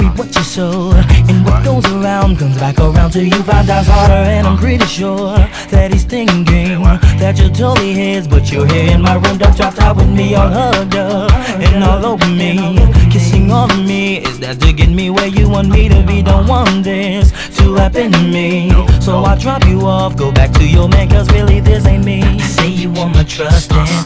reap what you sow, and what goes around comes back around to you 5 times harder. And I'm pretty sure that he's thinking that you're totally his, but you're here in my room, don't drop out with me, all hugged up and all over me, kissing all of me. Is that to get me where you want me to be? Don't want this to happen to me, so I'll drop you off, go back to your man, cause really this ain't me. You say you want my trust and